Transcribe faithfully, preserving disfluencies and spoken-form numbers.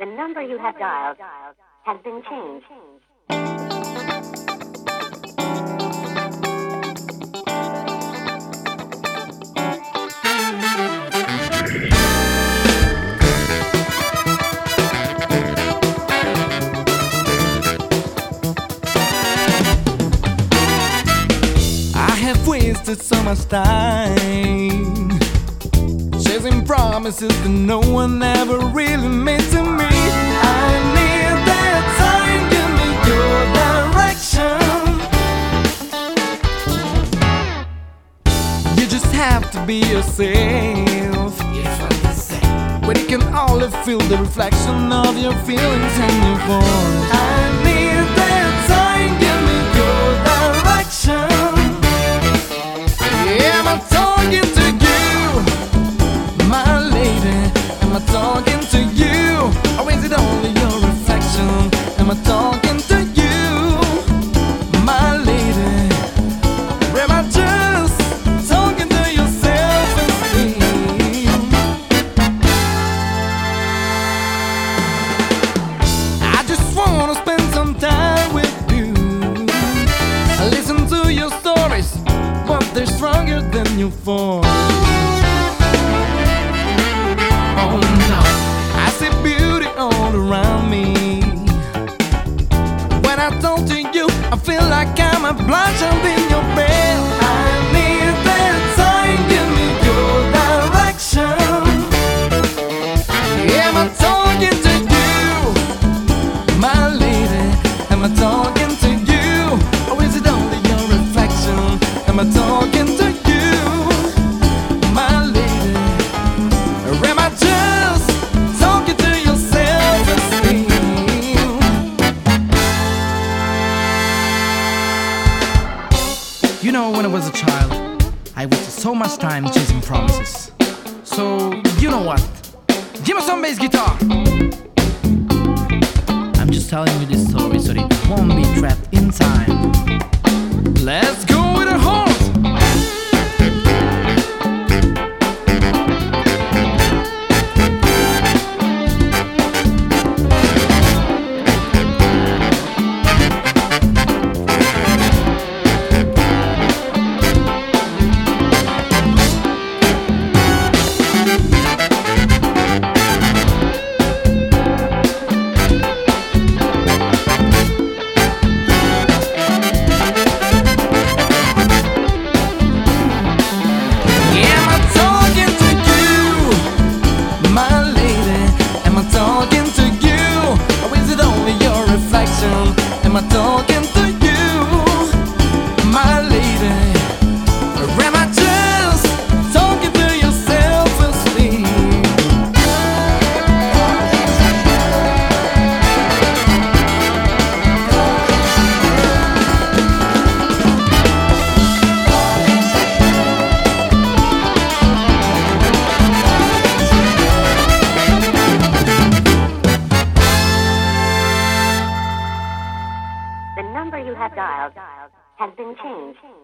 The number you have dialed has been changed. I have wasted so much time chasing promises that no one ever really made to me. I need that time, give me your direction. You just have to be yourself, when you can only feel the reflection of your feelings and your voice. I need that time, give me your direction. Am I talking to you, my lady? Am I talking to you, or is it only your reflection? Am I talking to you, my lady? Or am I just talking to your self-esteem? I just wanna spend some time with you. I listen to your stories, but they're stronger than your voice. Oh no, I see beauty all around me. When I talk to you, I feel like I'm a blind child in your bed. I need that time, give me your direction. Am I talking to you, my lady? Am I talking to you, or is it only your reflection? Am I talking to you, my lady? Or am I just talking to your self-esteem? You know, when I was a child, I wasted so much time chasing promises. So, you know what? Give me some bass guitar! I'm just telling you this story so that you won't be trapped in time. Let's go with a horse! Am I talking to you, my lady? Or am I just talking to your self-esteem? The number you have dialed has been changed.